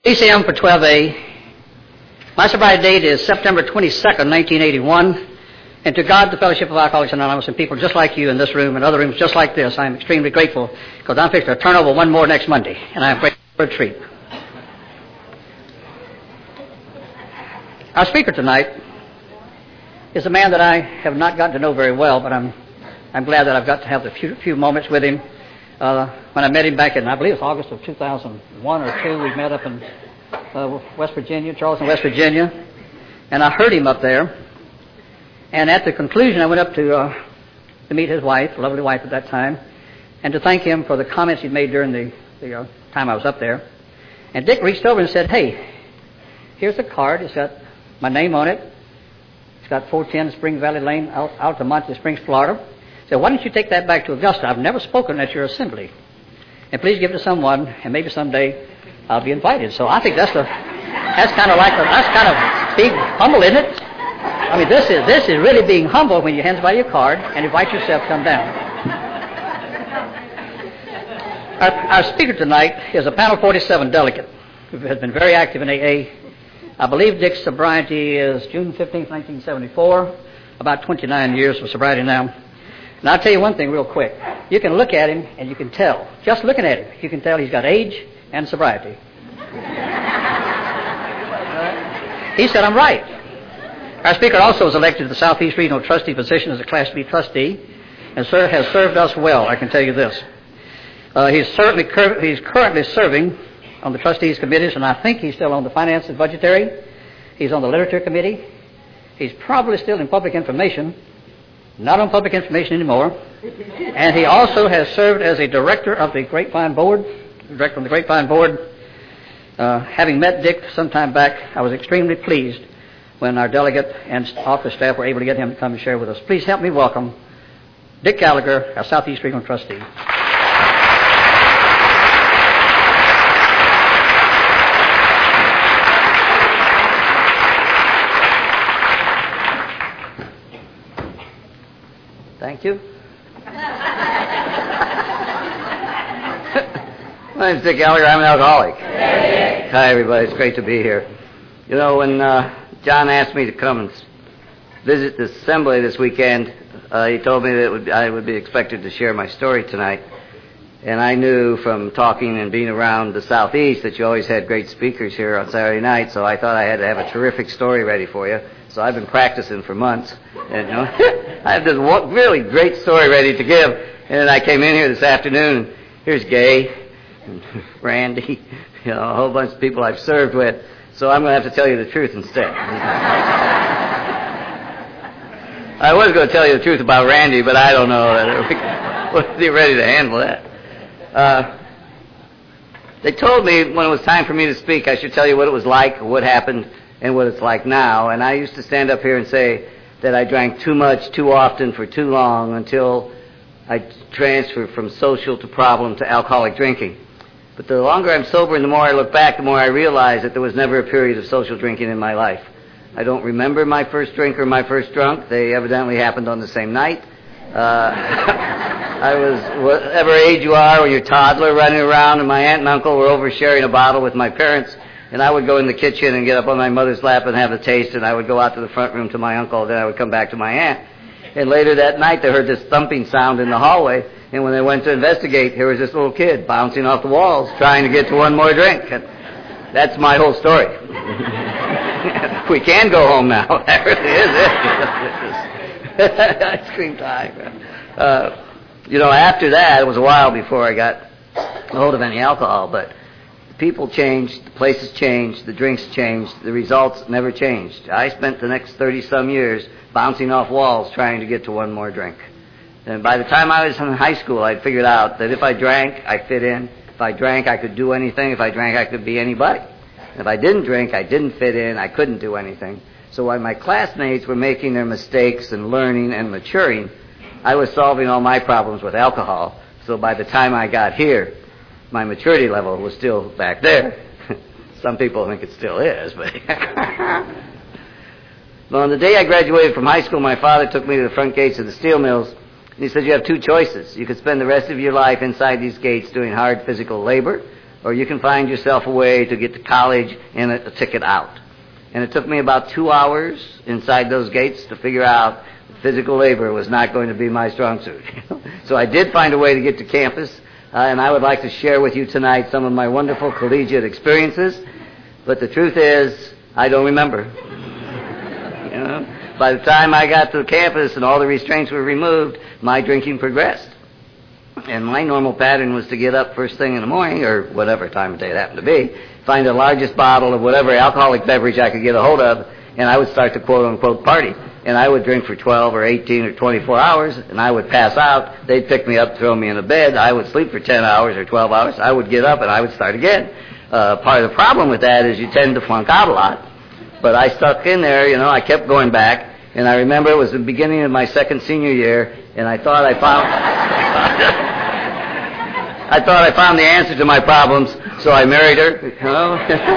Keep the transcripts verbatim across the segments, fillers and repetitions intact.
E C M for twelve A. My sobriety date is September twenty-second, nineteen eighty-one. And to God, the Fellowship of Alcoholics Anonymous, and people just like you in this room and other rooms just like this, I am extremely grateful because I'm fixing to turn over one more next Monday, and I'm grateful for a treat. Our speaker tonight is a man that I have not gotten to know very well, but I'm I'm glad that I've got to have a few, few moments with him. Uh, when I met him back in, I believe it was August of two thousand one or two, we met up in uh, West Virginia, Charleston, West Virginia, and I heard him up there. And at the conclusion, I went up to uh, to meet his wife, a lovely wife at that time, and to thank him for the comments he'd made during the, the uh, time I was up there. And Dick reached over and said, "Hey, here's a card. It's got my name on it. It's got four ten Spring Valley Lane, Al- Altamonte Springs, Florida. He said, why don't you take that back to Augusta? I've never spoken at your assembly. And please give it to someone, and maybe someday I'll be invited." So I think that's a, that's kind of like a, that's kind of being humble, isn't it? I mean, this is this is really being humble when you hand somebody a card and invite yourself to come down. Our, our speaker tonight is a Panel forty-seven delegate who has been very active in A A. I believe Dick's sobriety is June fifteenth, nineteen seventy-four, about twenty-nine years of sobriety now. And I'll tell you one thing real quick. You can look at him and you can tell, just looking at him, you can tell he's got age and sobriety. He said, "I'm right." Our speaker also was elected to the Southeast Regional Trustee position as a Class B trustee, and sir, has served us well, I can tell you this. Uh, he's certainly cur- he's currently serving on the trustees committees, and I think he's still on the finance and budgetary. He's on the literature committee. He's probably still in public information, not on public information anymore. And he also has served as a director of the Grapevine Board, director of the Grapevine Board. Uh, having met Dick some time back, I was extremely pleased when our delegate and office staff were able to get him to come and share with us. Please help me welcome Dick Gallagher, our Southeast Regional Trustee. Thank you. My name's Dick Gallagher. I'm an alcoholic. Hey. Hi, everybody. It's great to be here. You know, when uh, John asked me to come and visit this assembly this weekend, uh, he told me that it would, I would be expected to share my story tonight. And I knew from talking and being around the Southeast that you always had great speakers here on Saturday night, so I thought I had to have a terrific story ready for you. So I've been practicing for months. And, you know, I have this one really great story ready to give. And then I came in here this afternoon, and here's Gay and Randy, you know, a whole bunch of people I've served with. So I'm going to have to tell you the truth instead. I was going to tell you the truth about Randy, but I don't know. Was he ready to handle that? Uh, they told me when it was time for me to speak, I should tell you what it was like, what happened, and what it's like now. And I used to stand up here and say that I drank too much, too often, for too long until I transferred from social to problem to alcoholic drinking. But the longer I'm sober and the more I look back, the more I realize that there was never a period of social drinking in my life. I don't remember my first drink or my first drunk. They evidently happened on the same night. Uh, I was, whatever age you are, when you're a toddler running around, and my aunt and uncle were over sharing a bottle with my parents, and I would go in the kitchen and get up on my mother's lap and have a taste, and I would go out to the front room to my uncle, then I would come back to my aunt. And later that night, they heard this thumping sound in the hallway, and when they went to investigate, here was this little kid bouncing off the walls trying to get to one more drink. And that's my whole story. We can go home now. That really is it. Ice cream time. Uh, you know, after that, it was a while before I got a hold of any alcohol, but people changed, the places changed, the drinks changed, the results never changed. I spent the next thirty-some years bouncing off walls trying to get to one more drink. And by the time I was in high school, I'd figured out that if I drank, I fit in. If I drank, I could do anything. If I drank, I could be anybody. And if I didn't drink, I didn't fit in. I couldn't do anything. So while my classmates were making their mistakes and learning and maturing, I was solving all my problems with alcohol. So by the time I got here, my maturity level was still back there. Some people think it still is, but... Well, on the day I graduated from high school, my father took me to the front gates of the steel mills. And he said, you have two choices. You could spend the rest of your life inside these gates doing hard physical labor, or you can find yourself a way to get to college and a, a ticket out. And it took me about two hours inside those gates to figure out that physical labor was not going to be my strong suit. So I did find a way to get to campus, uh, and I would like to share with you tonight some of my wonderful collegiate experiences. But the truth is, I don't remember. You know? By the time I got to the campus and all the restraints were removed, my drinking progressed. And my normal pattern was to get up first thing in the morning, or whatever time of day it happened to be, find the largest bottle of whatever alcoholic beverage I could get a hold of, and I would start to quote-unquote party. And I would drink for twelve or eighteen or twenty-four hours, and I would pass out. They'd pick me up, throw me in a bed. I would sleep for ten hours or twelve hours. I would get up, and I would start again. Uh, part of the problem with that is you tend to flunk out a lot. But I stuck in there, you know, I kept going back. And I remember it was the beginning of my second senior year, and I thought I found... I thought I found the answer to my problems, so I married her, you know.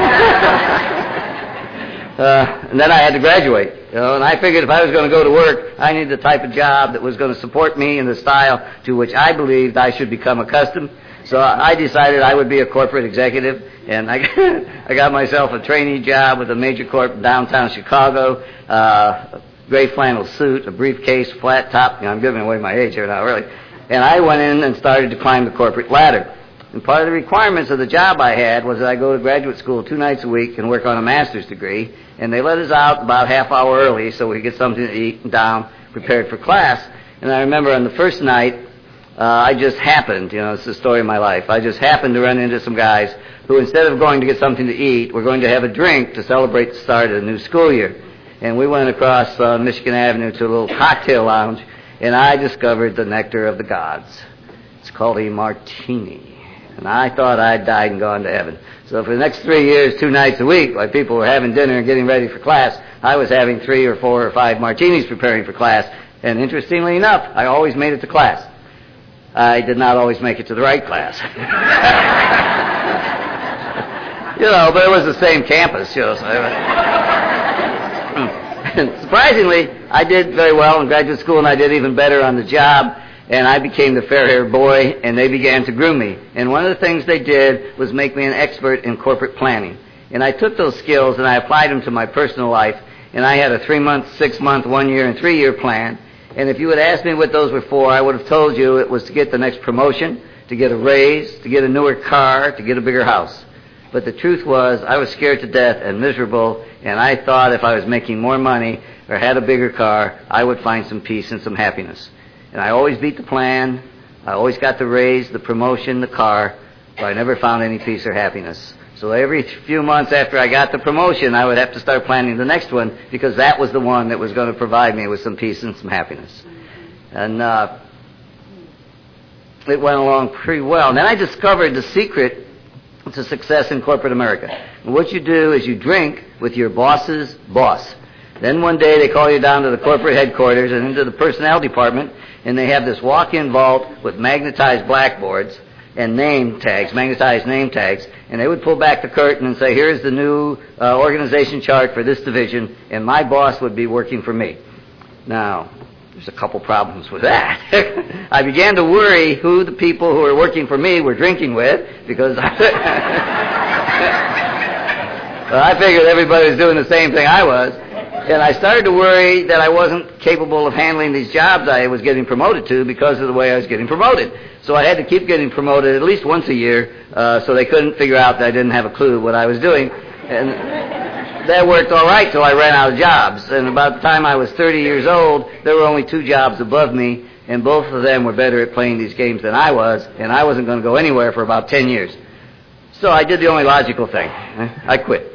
uh, and then I had to graduate, you know, and I figured if I was going to go to work, I needed the type of job that was going to support me in the style to which I believed I should become accustomed. So I decided I would be a corporate executive, and I, I got myself a trainee job with a major corp in downtown Chicago, uh, a gray flannel suit, a briefcase, flat top. You know, I'm giving away my age here now, really. And I went in and started to climb the corporate ladder. And part of the requirements of the job I had was that I go to graduate school two nights a week and work on a master's degree. And they let us out about half hour early so we could get something to eat and down, prepared for class. And I remember on the first night, uh, I just happened, you know, it's the story of my life. I just happened to run into some guys who, instead of going to get something to eat, were going to have a drink to celebrate the start of the new school year. And we went across uh, Michigan Avenue to a little cocktail lounge, and I discovered the nectar of the gods. It's called a martini. And I thought I'd died and gone to heaven. So for the next three years, two nights a week, while people were having dinner and getting ready for class, I was having three or four or five martinis preparing for class. And interestingly enough, I always made it to class. I did not always make it to the right class. You know, but it was the same campus, you know. So surprisingly, I did very well in graduate school, and I did even better on the job, and I became the fair-haired boy, and they began to groom me. And one of the things they did was make me an expert in corporate planning. And I took those skills, and I applied them to my personal life, and I had a three-month, six-month, one-year, and three-year plan. And if you had asked me what those were for, I would have told you it was to get the next promotion, to get a raise, to get a newer car, to get a bigger house. But the truth was, I was scared to death and miserable, and I thought if I was making more money or had a bigger car, I would find some peace and some happiness. And I always beat the plan. I always got the raise, the promotion, the car, but I never found any peace or happiness. So every few months after I got the promotion, I would have to start planning the next one, because that was the one that was going to provide me with some peace and some happiness. And uh, it went along pretty well. And then I discovered the secret to success in corporate America. And what you do is you drink with your boss's boss. Then one day they call you down to the corporate headquarters and into the personnel department, and they have this walk-in vault with magnetized blackboards and name tags, magnetized name tags, and they would pull back the curtain and say, here's the new uh, organization chart for this division, and my boss would be working for me. Now, there's a couple problems with that. I began to worry who the people who were working for me were drinking with, because I, well, I figured everybody was doing the same thing I was. And I started to worry that I wasn't capable of handling these jobs I was getting promoted to because of the way I was getting promoted. So I had to keep getting promoted at least once a year, uh, so they couldn't figure out that I didn't have a clue what I was doing. And that worked all right till I ran out of jobs. And about the time I was thirty years old, there were only two jobs above me, and both of them were better at playing these games than I was, and I wasn't going to go anywhere for about ten years. So I did the only logical thing. I quit.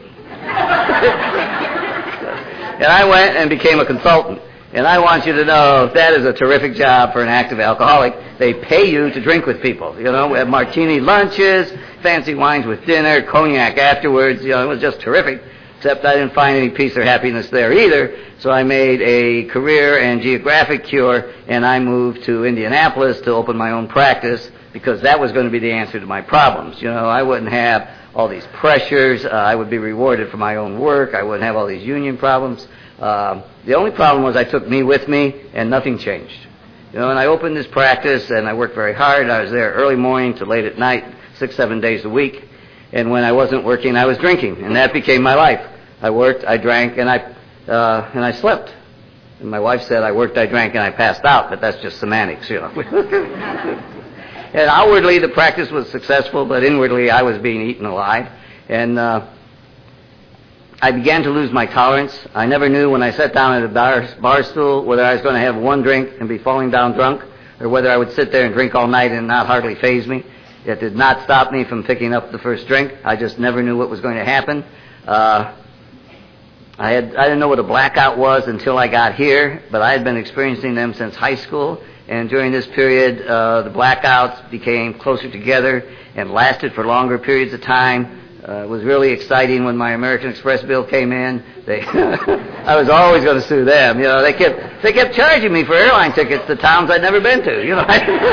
And I went and became a consultant. And I want you to know that is a terrific job for an active alcoholic. They pay you to drink with people. You know, we have martini lunches, fancy wines with dinner, cognac afterwards. You know, it was just terrific. Except I didn't find any peace or happiness there either. So I made a career and geographic cure, and I moved to Indianapolis to open my own practice, because that was going to be the answer to my problems. You know, I wouldn't have all these pressures. Uh, I would be rewarded for my own work. I wouldn't have all these union problems. Uh, the only problem was I took me with me, and nothing changed. You know, and I opened this practice, and I worked very hard. I was there early morning to late at night, six, seven days a week. And when I wasn't working, I was drinking, and that became my life. I worked, I drank, and I uh, and I slept. And my wife said I worked, I drank, and I passed out, but that's just semantics, you know. And outwardly, the practice was successful, but inwardly, I was being eaten alive. And uh, I began to lose my tolerance. I never knew when I sat down at a bar, bar stool whether I was going to have one drink and be falling down drunk, or whether I would sit there and drink all night and not hardly faze me. It did not stop me from picking up the first drink. I just never knew what was going to happen. Uh, I had I didn't know what a blackout was until I got here, but I had been experiencing them since high school. And during this period, uh, the blackouts became closer together and lasted for longer periods of time. Uh, it was really exciting when my American Express bill came in. They, I was always going to sue them. You know, they kept they kept charging me for airline tickets to towns I'd never been to. You know,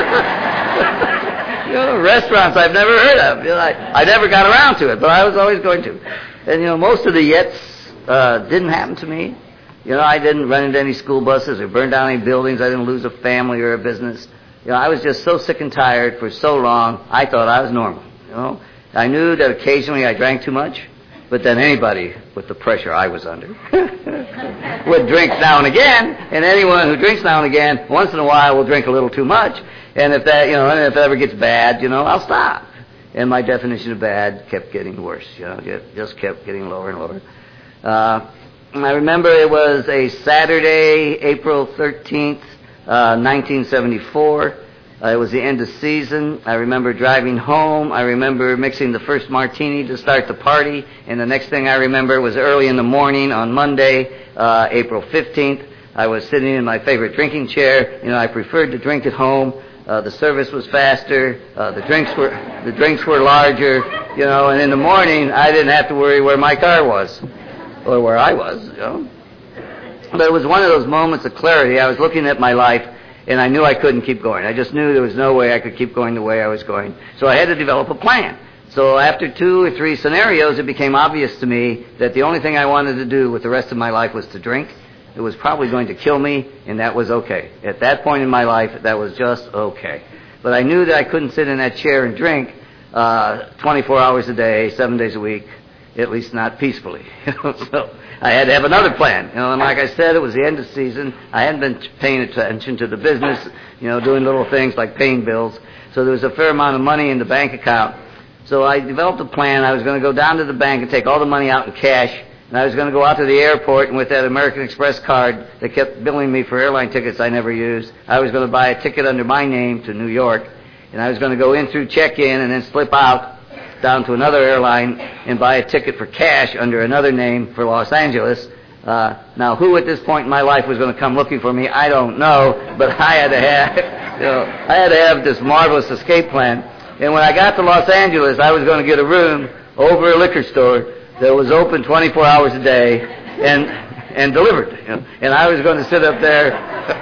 you know, restaurants I've never heard of. You know, I, I never got around to it, but I was always going to. And you know, most of the yets uh, didn't happen to me. You know, I didn't run into any school buses or burn down any buildings. I didn't lose a family or a business. You know, I was just so sick and tired for so long. I thought I was normal. You know, I knew that occasionally I drank too much, but then anybody with the pressure I was under would drink now and again. And anyone who drinks now and again, once in a while, will drink a little too much. And if that, you know, and if it ever gets bad, you know, I'll stop. And my definition of bad kept getting worse. You know, it just kept getting lower and lower. Uh, I remember it was a Saturday, April thirteenth, uh, nineteen seventy-four. Uh, it was the end of season. I remember driving home. I remember mixing the first martini to start the party. And the next thing I remember was early in the morning on Monday, uh, April fifteenth. I was sitting in my favorite drinking chair. You know, I preferred to drink at home. Uh, the service was faster. Uh, the drinks were the drinks were larger. You know, and in the morning I didn't have to worry where my car was. Or where I was, you know. But it was one of those moments of clarity. I was looking at my life, and I knew I couldn't keep going. I just knew there was no way I could keep going the way I was going. So I had to develop a plan. So after two or three scenarios, it became obvious to me that the only thing I wanted to do with the rest of my life was to drink. It was probably going to kill me, and that was okay. At that point in my life, that was just okay. But I knew that I couldn't sit in that chair and drink uh, twenty-four hours a day, seven days a week, at least not peacefully. So I had to have another plan. You know, and like I said, it was the end of season. I hadn't been paying attention to the business, you know, doing little things like paying bills. So there was a fair amount of money in the bank account. So I developed a plan. I was going to go down to the bank and take all the money out in cash. And I was going to go out to the airport, and with that American Express card that kept billing me for airline tickets I never used, I was going to buy a ticket under my name to New York. And I was going to go in through check-in and then slip out down to another airline and buy a ticket for cash under another name for Los Angeles. Uh, now, who at this point in my life was going to come looking for me, I don't know, but I had to have, you know, I had to have this marvelous escape plan. And when I got to Los Angeles, I was going to get a room over a liquor store that was open twenty-four hours a day and and delivered. You know? And I was going to sit up there.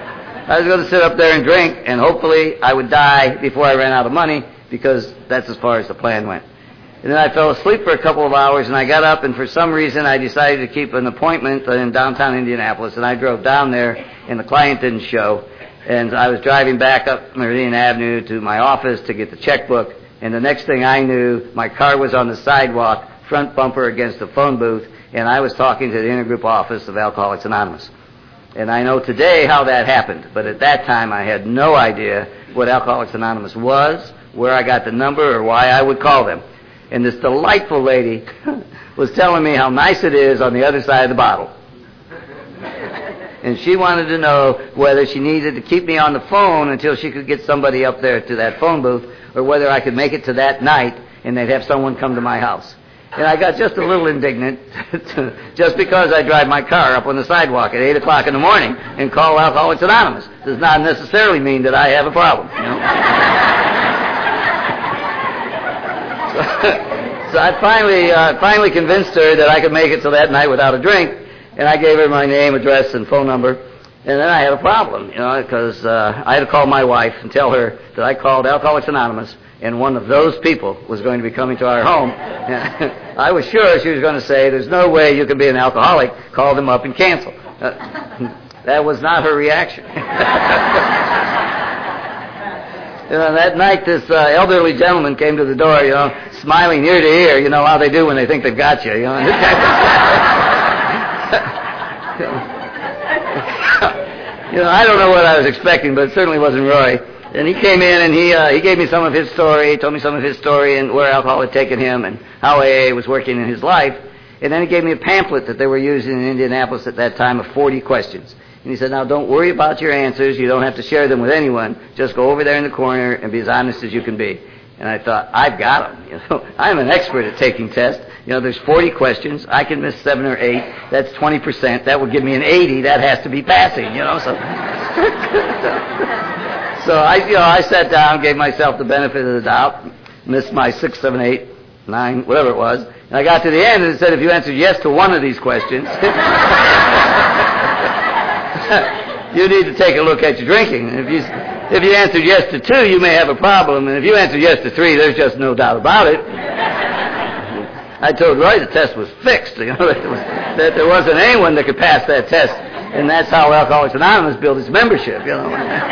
I was going to sit up there and drink, and hopefully I would die before I ran out of money, because that's as far as the plan went. And then I fell asleep for a couple of hours, and I got up, and for some reason I decided to keep an appointment in downtown Indianapolis, and I drove down there, and the client didn't show. And I was driving back up Meridian Avenue to my office to get the checkbook, and the next thing I knew, my car was on the sidewalk, front bumper against the phone booth, and I was talking to the intergroup office of Alcoholics Anonymous. And I know today how that happened, but at that time I had no idea what Alcoholics Anonymous was, where I got the number, or why I would call them. And this delightful lady was telling me how nice it is on the other side of the bottle. And she wanted to know whether she needed to keep me on the phone until she could get somebody up there to that phone booth, or whether I could make it to that night and they'd have someone come to my house. And I got just a little indignant just because I drive my car up on the sidewalk at eight o'clock in the morning and call Alcoholics Anonymous does not necessarily mean that I have a problem, you know? So I finally uh, finally convinced her that I could make it till that night without a drink, and I gave her my name, address, and phone number. And then I had a problem, you know, because uh, I had to call my wife and tell her that I called Alcoholics Anonymous, and one of those people was going to be coming to our home. I was sure she was going to say, "There's no way you can be an alcoholic. Call them up and cancel." Uh, that was not her reaction. You know, that night, this uh, elderly gentleman came to the door, you know, smiling ear to ear. You know how they do when they think they've got you, you know. You know, I don't know what I was expecting, but it certainly wasn't Roy. And he came in and he uh, he gave me some of his story, told me some of his story and where alcohol had taken him and how A A was working in his life. And then he gave me a pamphlet that they were using in Indianapolis at that time of forty questions. And he said, now don't worry about your answers. You don't have to share them with anyone. Just go over there in the corner and be as honest as you can be. And I thought, I've got them. You know, I'm an expert at taking tests. You know, there's forty questions. I can miss seven or eight. That's twenty percent. That would give me an eighty. That has to be passing, you know. So, so I, you know, I sat down, gave myself the benefit of the doubt, missed my six, seven, eight, nine, whatever it was. And I got to the end and it said, if you answered yes to one of these questions, you need to take a look at your drinking. And if you if you answered yes to two, you may have a problem. And if you answered yes to three, there's just no doubt about it. I told Roy the test was fixed, you know, that there, was, that there wasn't anyone that could pass that test. And that's how Alcoholics Anonymous built its membership, you know.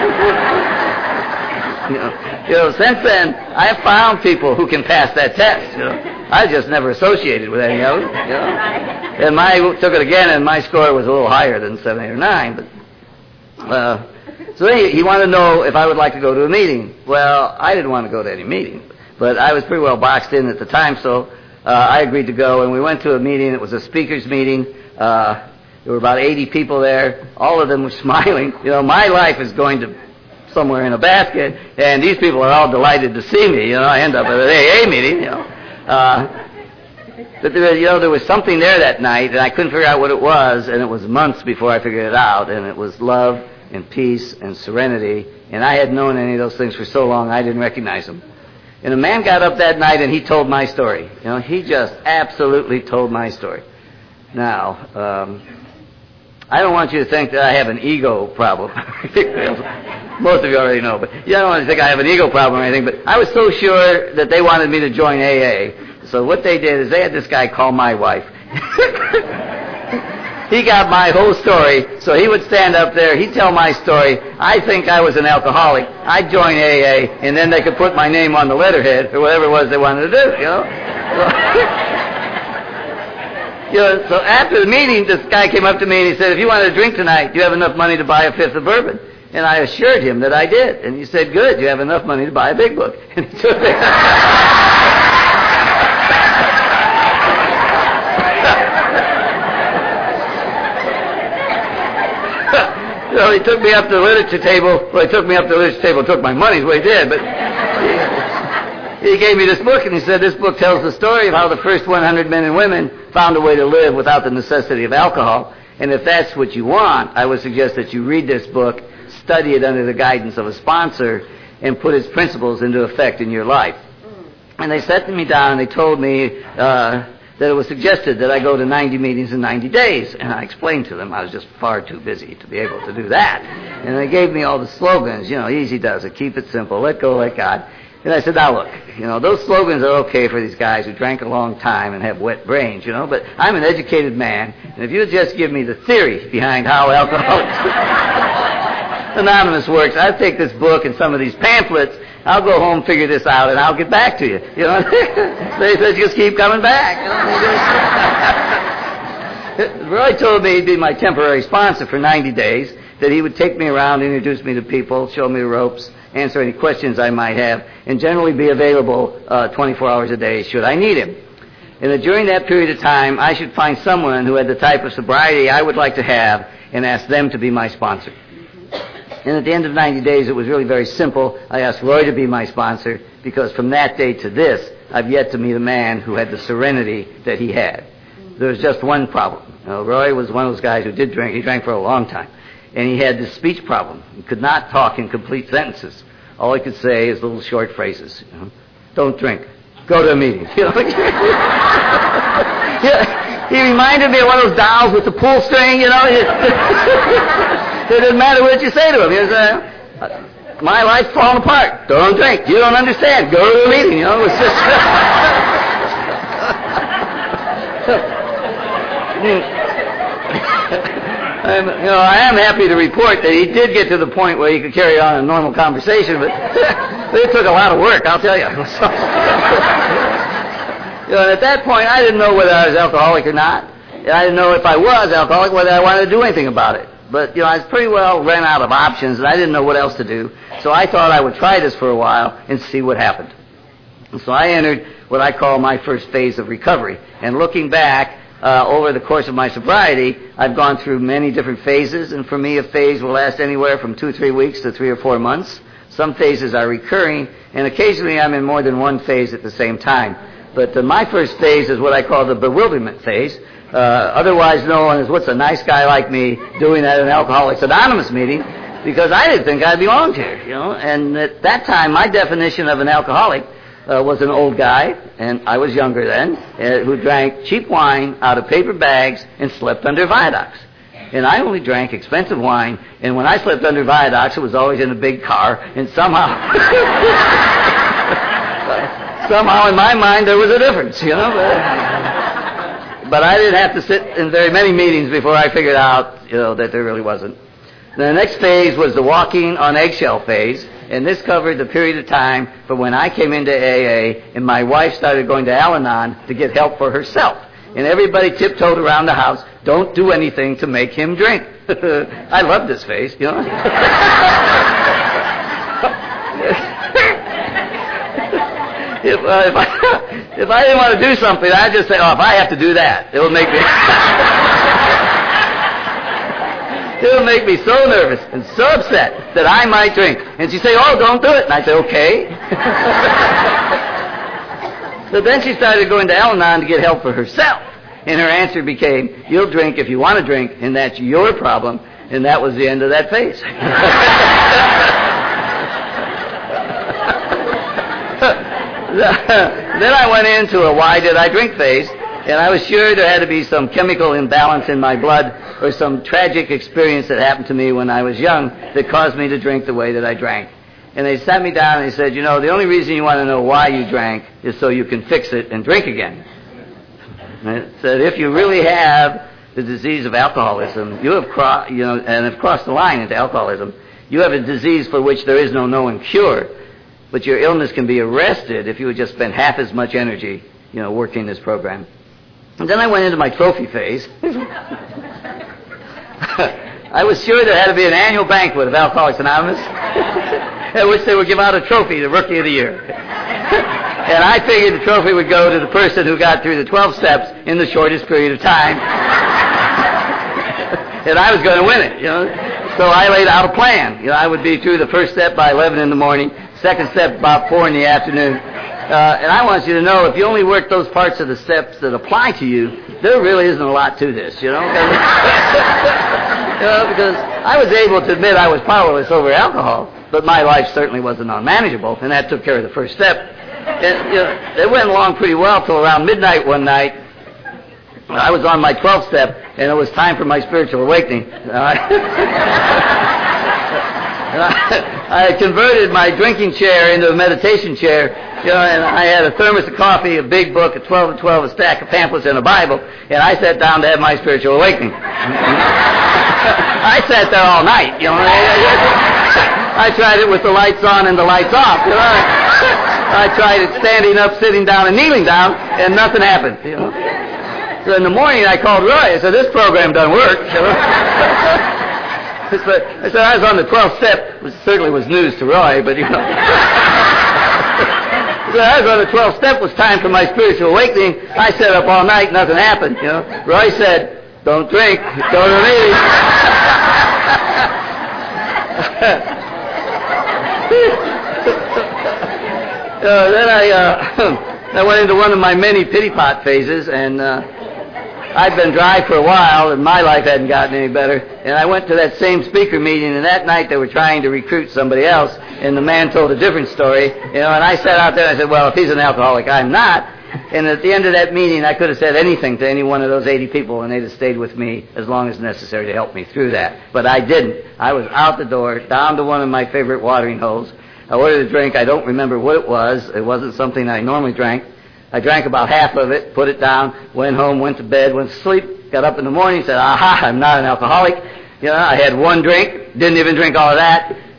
you know. You know, since then, I have found people who can pass that test, you know. I just never associated with any of them, you know. And my took it again, and my score was a little higher than seven, eight, or nine. But uh, so he, he wanted to know if I would like to go to a meeting. Well, I didn't want to go to any meeting, but I was pretty well boxed in at the time, so uh, I agreed to go. And we went to a meeting. It was a speakers meeting. Uh, there were about eighty people there. All of them were smiling. You know, my life is going to somewhere in a basket, and these people are all delighted to see me. You know, I end up at an A A meeting. You know. Uh, But there, you know, there was something there that night, and I couldn't figure out what it was, and it was months before I figured it out, and it was love and peace and serenity, and I had known any of those things for so long I didn't recognize them. And a man got up that night and he told my story. You know, he just absolutely told my story. Now, um, I don't want you to think that I have an ego problem. Most of you already know, but you don't want to think I have an ego problem or anything, but I was so sure that they wanted me to join A A. So what they did is they had this guy call my wife. He got my whole story, so he would stand up there, he'd tell my story. I think I was an alcoholic. I'd join A A, and then they could put my name on the letterhead or whatever it was they wanted to do, you know. So, you know, so after the meeting, this guy came up to me and he said, if you wanted to drink tonight, do you have enough money to buy a fifth of bourbon? And I assured him that I did. And he said, good, you have enough money to buy a big book. And he took it. So he took me up to the literature table. Well, he took me up to the literature table and took my money, is what he did. But he, he gave me this book, and he said, this book tells the story of how the first one hundred men and women found a way to live without the necessity of alcohol. And if that's what you want, I would suggest that you read this book, study it under the guidance of a sponsor, and put its principles into effect in your life. And they sat me down, and they told me uh, that it was suggested that I go to ninety meetings in ninety days. And I explained to them I was just far too busy to be able to do that. And they gave me all the slogans, you know, easy does it, keep it simple, let go, let God. And I said, now look, you know, those slogans are okay for these guys who drank a long time and have wet brains, you know, but I'm an educated man, and if you would just give me the theory behind how Alcoholics Anonymous works, I'll take this book and some of these pamphlets, I'll go home, figure this out, and I'll get back to you. You know, they said, just keep coming back. You know? Roy told me he'd be my temporary sponsor for ninety days, that he would take me around, introduce me to people, show me the ropes, answer any questions I might have, and generally be available uh, twenty-four hours a day should I need him. And that during that period of time, I should find someone who had the type of sobriety I would like to have and ask them to be my sponsor. And at the end of ninety days, it was really very simple. I asked Roy to be my sponsor because from that day to this, I've yet to meet a man who had the serenity that he had. There was just one problem. You know, Roy was one of those guys who did drink. He drank for a long time. And he had this speech problem. He could not talk in complete sentences. All he could say is little short phrases. You know, don't drink. Go to a meeting. You know? Yeah, he reminded me of one of those dolls with the pull string, you know. It doesn't matter what you say to him. He was, uh, my life's falling apart. Don't drink. You don't understand. Go to a meeting. You know, it was just... I'm, you know, I am happy to report that he did get to the point where he could carry on a normal conversation, but It took a lot of work, I'll tell you. You know, and at that point, I didn't know whether I was alcoholic or not. And I didn't know if I was alcoholic, whether I wanted to do anything about it. But, you know, I was pretty well ran out of options, and I didn't know what else to do. So I thought I would try this for a while and see what happened. And so I entered what I call my first phase of recovery. And looking back, uh, over the course of my sobriety, I've gone through many different phases. And for me, a phase will last anywhere from two, three weeks to three or four months. Some phases are recurring, and occasionally I'm in more than one phase at the same time. But uh, my first phase is what I call the bewilderment phase, uh, otherwise known as what's a nice guy like me doing at an Alcoholics Anonymous meeting, because I didn't think I belonged here, you know. And at that time, my definition of an alcoholic uh, was an old guy, and I was younger then, uh, who drank cheap wine out of paper bags and slept under viaducts. And I only drank expensive wine, and when I slept under viaducts, it was always in a big car, and somehow, somehow in my mind, there was a difference, you know. But, but I didn't have to sit in very many meetings before I figured out, you know, that there really wasn't. The next phase was the walking on eggshell phase, and this covered the period of time from when I came into A A, and my wife started going to Al-Anon to get help for herself. And everybody tiptoed around the house, don't do anything to make him drink. I love this face, you know. if, uh, if, I, if I didn't want to do something, I'd just say, oh, if I have to do that, it'll make me... it'll make me so nervous and so upset that I might drink. And she'd say, oh, don't do it. And I'd say, okay. So then she started going to Al-Anon to get help for herself. And her answer became, you'll drink if you want to drink, and that's your problem. And that was the end of that phase. Then I went into a why did I drink phase, and I was sure there had to be some chemical imbalance in my blood or some tragic experience that happened to me when I was young that caused me to drink the way that I drank. And they sat me down and they said, you know, the only reason you want to know why you drank is so you can fix it and drink again. And it said, if you really have the disease of alcoholism, you have cro- you know, and have crossed the line into alcoholism, you have a disease for which there is no known cure, but your illness can be arrested if you would just spend half as much energy, you know, working this program. And then I went into my trophy phase. I was sure there had to be an annual banquet of Alcoholics Anonymous at which they would give out a trophy, the Rookie of the Year. And I figured the trophy would go to the person who got through the twelve steps in the shortest period of time. And I was going to win it, you know. So I laid out a plan. You know, I would be through the first step by eleven in the morning, second step about four in the afternoon. Uh, and I want you to know, if you only work those parts of the steps that apply to you, there really isn't a lot to this, you know. You know, because I was able to admit I was powerless over alcohol, but my life certainly wasn't unmanageable, and that took care of the first step. And, you know, it went along pretty well till around midnight one night. I was on my twelfth step, and it was time for my spiritual awakening. I had converted my drinking chair into a meditation chair, you know, and I had a thermos of coffee, a big book, a twelve and twelve, a stack of pamphlets, and a Bible, and I sat down to have my spiritual awakening. I sat there all night, you know. I tried it with the lights on and the lights off, you know. I tried it standing up, sitting down, and kneeling down, and nothing happened, you know. So in the morning, I called Roy. I said, this program doesn't work, you know. I said, I was on the twelfth step, which certainly was news to Roy, but, you know. So I was on the twelfth step, it was time for my spiritual awakening. I sat up all night, nothing happened, you know. Roy said, don't drink, go to the meeting. uh, then I, uh, I went into one of my many pity pot phases, and uh, I'd been dry for a while, and my life hadn't gotten any better. And I went to that same speaker meeting, and that night they were trying to recruit somebody else, and the man told a different story. You know, and I sat out there and I said, well, if he's an alcoholic, I'm not. And at the end of that meeting, I could have said anything to any one of those eighty people, and they'd have stayed with me as long as necessary to help me through that. But I didn't. I was out the door, down to one of my favorite watering holes. I ordered a drink. I don't remember what it was. It wasn't something I normally drank. I drank about half of it, put it down, went home, went to bed, went to sleep, got up in the morning, said, aha, I'm not an alcoholic. You know, I had one drink, didn't even drink all of that.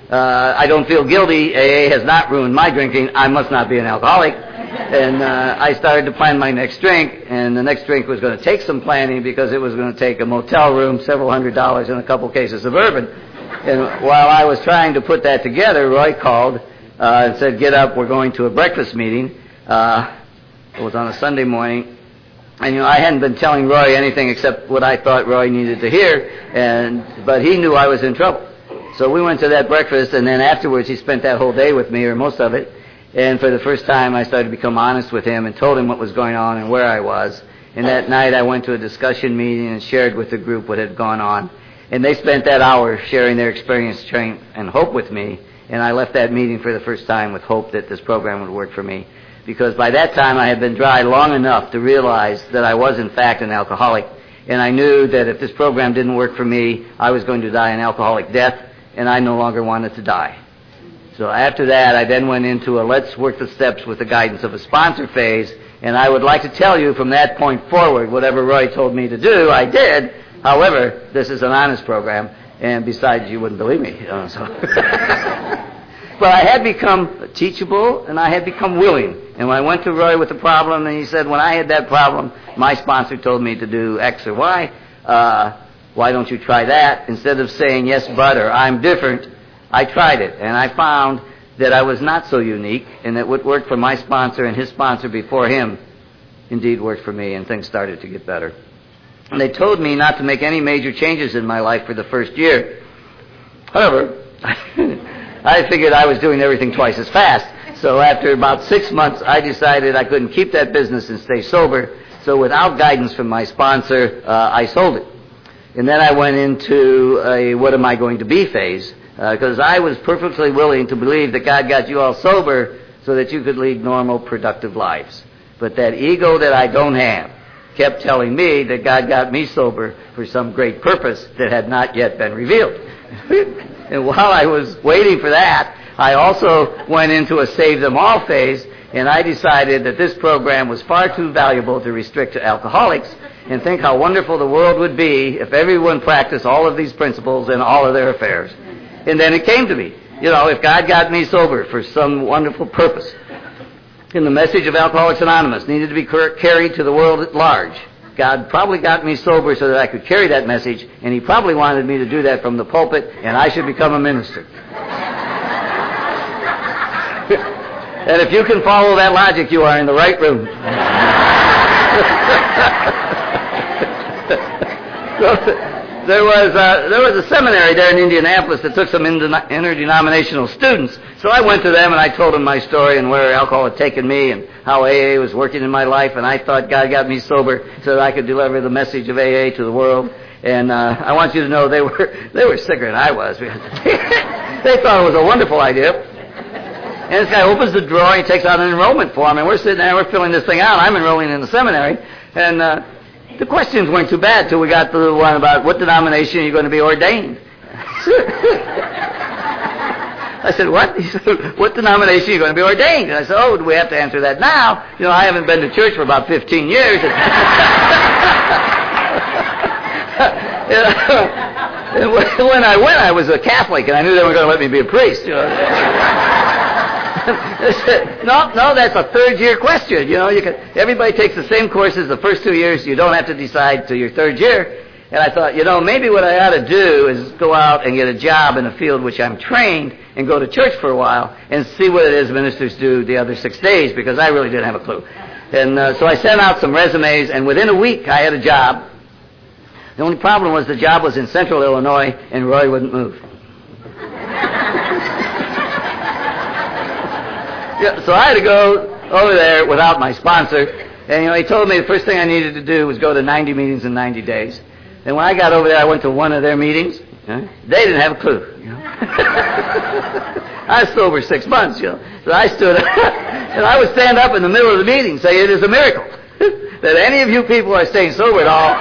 uh, I don't feel guilty. A A has not ruined my drinking. I must not be an alcoholic. And uh, I started to plan my next drink, and the next drink was going to take some planning because it was going to take a motel room, several hundred dollars, and a couple cases of bourbon. And while I was trying to put that together, Roy called uh, and said, "Get up, we're going to a breakfast meeting." Uh, it was on a Sunday morning. And, you know, I hadn't been telling Roy anything except what I thought Roy needed to hear, and but he knew I was in trouble. So we went to that breakfast, and then afterwards he spent that whole day with me, or most of it. And for the first time, I started to become honest with him and told him what was going on and where I was. And that night, I went to a discussion meeting and shared with the group what had gone on. And they spent that hour sharing their experience, strength, and hope with me. And I left that meeting for the first time with hope that this program would work for me. Because by that time, I had been dry long enough to realize that I was, in fact, an alcoholic. And I knew that if this program didn't work for me, I was going to die an alcoholic death, and I no longer wanted to die. So after that, I then went into a let's work the steps with the guidance of a sponsor phase, and I would like to tell you from that point forward, whatever Roy told me to do, I did. However, this is an honest program, and besides, you wouldn't believe me. You know, so. But I had become teachable, and I had become willing. And when I went to Roy with a problem, and he said, when I had that problem, my sponsor told me to do X or Y, uh, why don't you try that? Instead of saying, yes, but, or I'm different, I tried it, and I found that I was not so unique, and that what worked for my sponsor and his sponsor before him indeed worked for me, and things started to get better. And they told me not to make any major changes in my life for the first year. However, I figured I was doing everything twice as fast. So after about six months, I decided I couldn't keep that business and stay sober. So without guidance from my sponsor, uh, I sold it. And then I went into a what am I going to be phase. Because uh, I was perfectly willing to believe that God got you all sober so that you could lead normal, productive lives. But that ego that I don't have kept telling me that God got me sober for some great purpose that had not yet been revealed. And while I was waiting for that, I also went into a save them all phase, and I decided that this program was far too valuable to restrict to alcoholics, and think how wonderful the world would be if everyone practiced all of these principles in all of their affairs. And then it came to me, you know, if God got me sober for some wonderful purpose, and the message of Alcoholics Anonymous needed to be carried to the world at large, God probably got me sober so that I could carry that message, and he probably wanted me to do that from the pulpit, and I should become a minister. And if you can follow that logic, you are in the right room. So, There was, uh, there was a seminary there in Indianapolis that took some interdenominational students. So I went to them and I told them my story and where alcohol had taken me and how A A was working in my life. And I thought God got me sober so that I could deliver the message of A A to the world. And uh, I want you to know they were they were sicker than I was. They thought it was a wonderful idea. And this guy opens the drawer, he takes out an enrollment form, and we're sitting there, we're filling this thing out. I'm enrolling in the seminary. And uh, the questions weren't too bad till we got to the one about what denomination are you going to be ordained. I said, what? He said, what denomination are you going to be ordained? And I said, oh, do we have to answer that now? You know, I haven't been to church for about fifteen years. And when I went, I was a Catholic, and I knew they were going to let me be a priest. You know. no, no, that's a third-year question. You know, you can. Everybody takes the same courses the first two years. You don't have to decide till your third year. And I thought, you know, maybe what I ought to do is go out and get a job in a field which I'm trained and go to church for a while and see what it is ministers do the other six days, because I really didn't have a clue. And uh, so I sent out some resumes, and within a week I had a job. The only problem was the job was in central Illinois, and Roy wouldn't move. Yeah, so I had to go over there without my sponsor. And, you know, he told me the first thing I needed to do was go to ninety meetings in ninety days. And when I got over there, I went to one of their meetings. Huh? They didn't have a clue. You know? I was sober six months, you know. So I stood up, and I would stand up in the middle of the meeting and say, it is a miracle that any of you people are staying sober at all.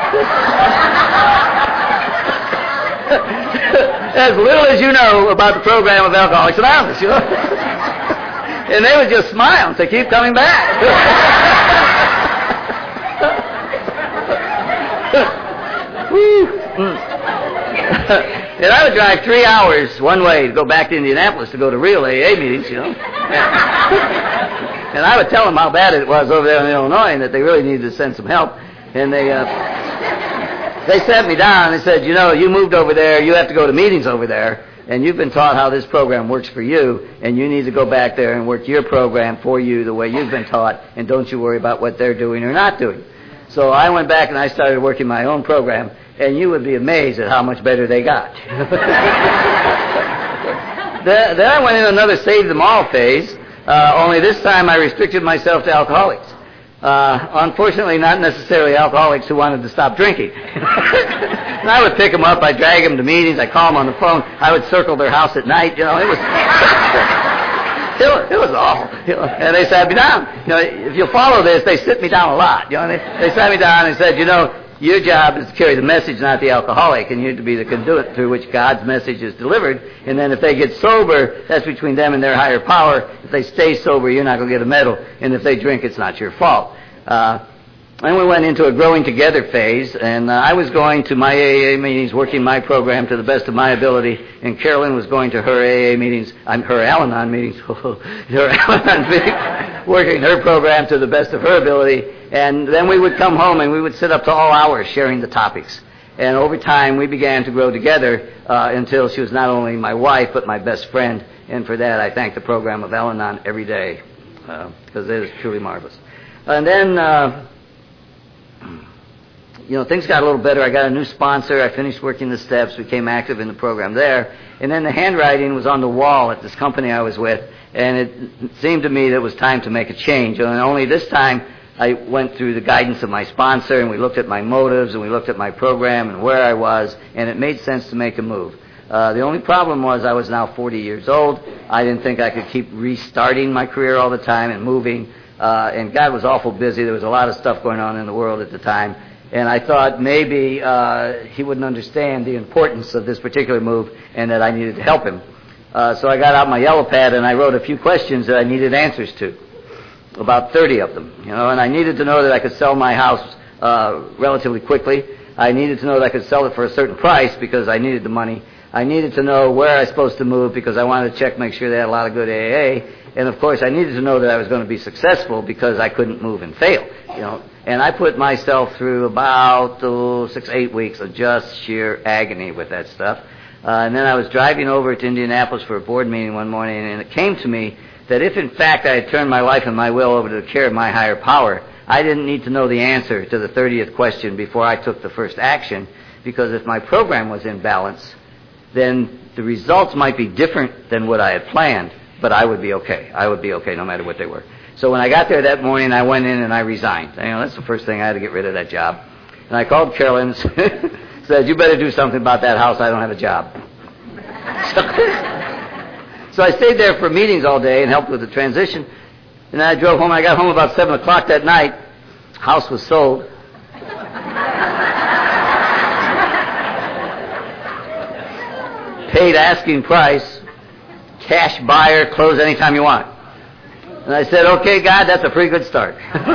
As little as you know about the program of Alcoholics Anonymous, you know. And they would just smile and say, keep coming back. and I would drive three hours one way to go back to Indianapolis to go to real A A meetings, you know. And I would tell them how bad it was over there in Illinois and that they really needed to send some help. And they uh, they sat me down and they said, you know, you moved over there, you have to go to meetings over there, and you've been taught how this program works for you, and you need to go back there and work your program for you the way you've been taught, and don't you worry about what they're doing or not doing. So I went back and I started working my own program, and you would be amazed at how much better they got. then, then I went in another save them all phase, uh, only this time I restricted myself to alcoholics. Uh, unfortunately, not necessarily alcoholics who wanted to stop drinking. And I would pick them up, I'd drag them to meetings, I'd call them on the phone, I would circle their house at night, you know, it was, it was, it was awful. You know, and they sat me down. You know, if you follow this, they sit me down a lot. You know, they, they sat me down and said, you know, your job is to carry the message, not the alcoholic, and you're to be the conduit through which God's message is delivered. And then if they get sober, that's between them and their higher power. If they stay sober, you're not going to get a medal. And if they drink, it's not your fault. Uh, and we went into a growing together phase, and uh, I was going to my A A meetings, working my program to the best of my ability, and Carolyn was going to her A A meetings, um, her Al-Anon meetings, her Al-Anon meetings, working her program to the best of her ability. And then we would come home and we would sit up to all hours sharing the topics. And over time we began to grow together uh, until she was not only my wife but my best friend. And for that I thank the program of Al-Anon every day because uh, it is truly marvelous. And then, uh, you know, things got a little better. I got a new sponsor. I finished working the steps, became active in the program there. And then the handwriting was on the wall at this company I was with. And it seemed to me that it was time to make a change. And only this time I went through the guidance of my sponsor, and we looked at my motives, and we looked at my program and where I was, and it made sense to make a move. Uh, the only problem was I was now forty years old. I didn't think I could keep restarting my career all the time and moving, uh, and God was awful busy. There was a lot of stuff going on in the world at the time, and I thought maybe uh, he wouldn't understand the importance of this particular move and that I needed to help him. Uh, so I got out my yellow pad, and I wrote a few questions that I needed answers to. About thirty of them, you know, and I needed to know that I could sell my house uh, relatively quickly. I needed to know that I could sell it for a certain price because I needed the money. I needed to know where I was supposed to move because I wanted to check, make sure they had a lot of good A A. And of course, I needed to know that I was going to be successful because I couldn't move and fail, you know. And I put myself through about oh, six, eight weeks of just sheer agony with that stuff. Uh, and then I was driving over to Indianapolis for a board meeting one morning, and it came to me that if in fact I had turned my life and my will over to the care of my higher power, I didn't need to know the answer to the thirtieth question before I took the first action, because if my program was in balance, then the results might be different than what I had planned, but I would be okay. I would be okay no matter what they were. So when I got there that morning, I went in and I resigned. You know, that's the first thing. I had to get rid of that job. And I called Carolyn and said, you better do something about that house. I don't have a job. So, So I stayed there for meetings all day and helped with the transition. And then I drove home. I got home about seven o'clock that night. The house was sold. Paid asking price. Cash buyer. Close anytime you want. And I said, okay, God, that's a pretty good start.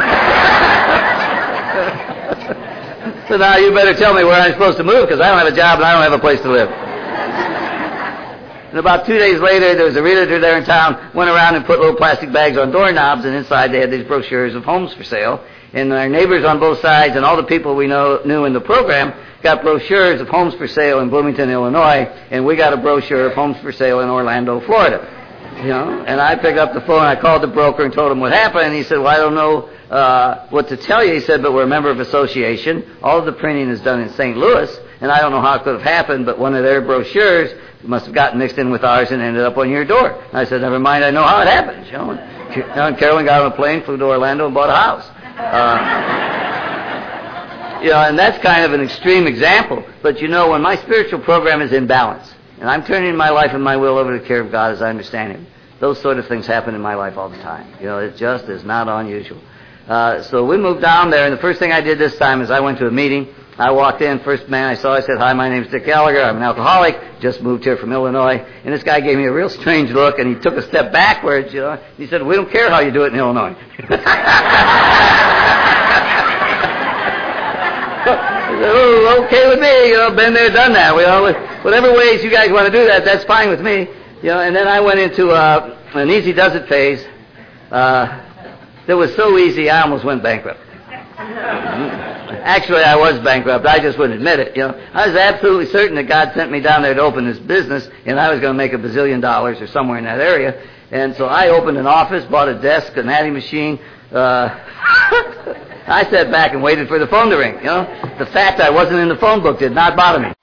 So now you better tell me where I'm supposed to move because I don't have a job and I don't have a place to live. And about two days later, there was a realtor there in town, went around and put little plastic bags on doorknobs, and inside they had these brochures of homes for sale. And our neighbors on both sides and all the people we know knew in the program got brochures of homes for sale in Bloomington, Illinois, and we got a brochure of homes for sale in Orlando, Florida. You know, and I picked up the phone, I called the broker and told him what happened, and he said, well, I don't know uh, what to tell you. He said, but we're a member of association. All of the printing is done in Saint Louis, and I don't know how it could have happened, but one of their brochures must have gotten mixed in with ours and ended up on your door. And I said, never mind, I know how it happened. You know, and Carolyn got on a plane, flew to Orlando, and bought a house. Uh, you know, and that's kind of an extreme example. But you know, when my spiritual program is in balance, and I'm turning my life and my will over to the care of God as I understand Him, those sort of things happen in my life all the time. You know, it just is not unusual. Uh, so we moved down there, and the first thing I did this time is I went to a meeting. I walked in, first man I saw, I said, hi, my name's Dick Gallagher, I'm an alcoholic, just moved here from Illinois. And this guy gave me a real strange look, and he took a step backwards, you know. He said, we don't care how you do it in Illinois. I said, oh, okay with me. You know, been there, done that. You know, whatever ways you guys want to do that, that's fine with me. You know, and then I went into uh, an easy does it phase. Uh, that was so easy, I almost went bankrupt. Actually, I was bankrupt. I just wouldn't admit it. You know, I was absolutely certain that God sent me down there to open this business, and I was going to make a bazillion dollars or somewhere in that area. And so I opened an office, bought a desk, an adding machine. Uh, I sat back and waited for the phone to ring. You know, the fact I wasn't in the phone book did not bother me.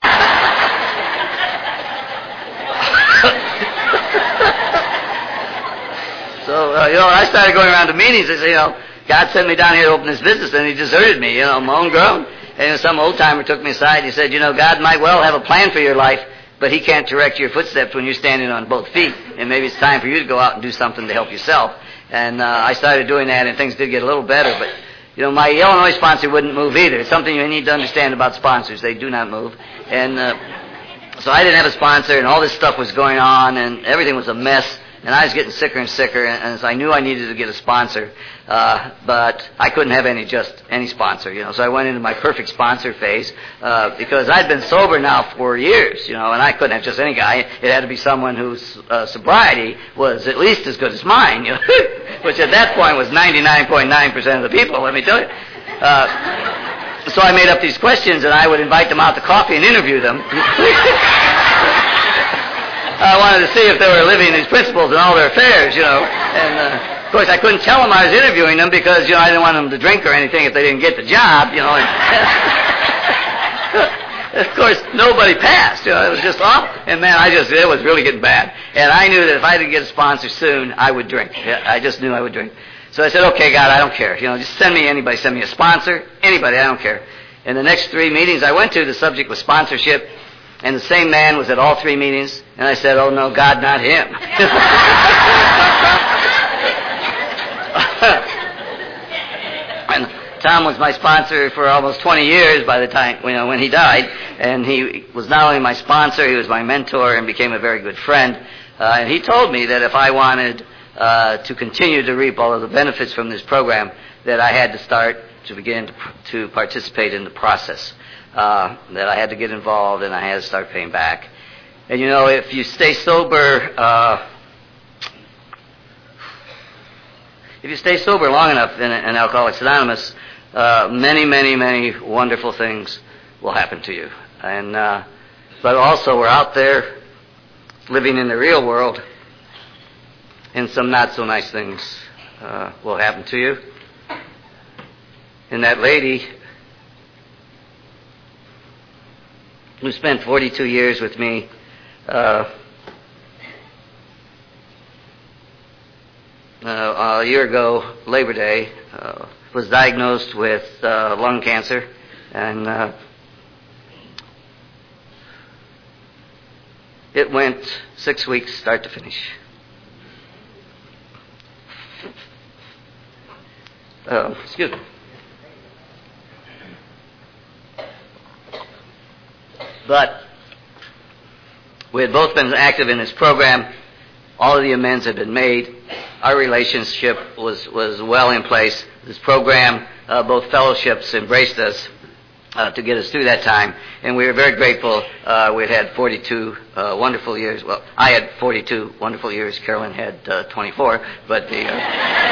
So uh, you know, I started going around to meetings. I said, you know, God sent me down here to open this business, and He deserted me. You know, I'm homegrown. And you know, some old timer took me aside. He said, you know, God might well have a plan for your life, but He can't direct your footsteps when you're standing on both feet. And maybe it's time for you to go out and do something to help yourself. And uh, I started doing that, and things did get a little better. But you know, my Illinois sponsor wouldn't move either. It's something you need to understand about sponsors. They do not move. And uh, so I didn't have a sponsor, and all this stuff was going on, and everything was a mess. And I was getting sicker and sicker, and, and so I knew I needed to get a sponsor, uh, but I couldn't have any just any sponsor, you know. So I went into my perfect sponsor phase uh, because I'd been sober now for years, you know, and I couldn't have just any guy. It had to be someone whose uh, sobriety was at least as good as mine, you know, which at that point was ninety-nine point nine percent of the people. Let me tell you. Uh, so I made up these questions, and I would invite them out to coffee and interview them. I wanted to see if they were living these principles in all their affairs, you know. And, uh, of course, I couldn't tell them I was interviewing them because, you know, I didn't want them to drink or anything if they didn't get the job, you know. And of course, nobody passed, you know. It was just awful. And, man, I just, it was really getting bad. And I knew that if I didn't get a sponsor soon, I would drink. I just knew I would drink. So I said, okay, God, I don't care. You know, just send me anybody. Send me a sponsor. Anybody, I don't care. In the next three meetings I went to, the subject was sponsorship. And the same man was at all three meetings, and I said, oh, no, God, not him. And Tom was my sponsor for almost twenty years by the time, you know, when he died, and he was not only my sponsor, he was my mentor and became a very good friend. Uh, and he told me that if I wanted uh, to continue to reap all of the benefits from this program, that I had to start to begin to, to participate in the process. Uh, that I had to get involved and I had to start paying back. And you know, if you stay sober, uh, if you stay sober long enough in, in Alcoholics Anonymous, uh, many, many, many wonderful things will happen to you. And uh, but also we're out there living in the real world, and some not so nice things uh, will happen to you. And that lady who spent forty-two years with me, uh, uh, a year ago, Labor Day, uh, was diagnosed with uh, lung cancer, and uh, it went six weeks, start to finish. Uh, excuse me. But we had both been active in this program. All of the amends had been made. Our relationship was, was well in place. This program, uh, both fellowships embraced us uh, to get us through that time. And we were very grateful. Uh, we had had forty-two uh, wonderful years. Well, I had forty-two wonderful years. Carolyn had uh, twenty-four. But the... Uh,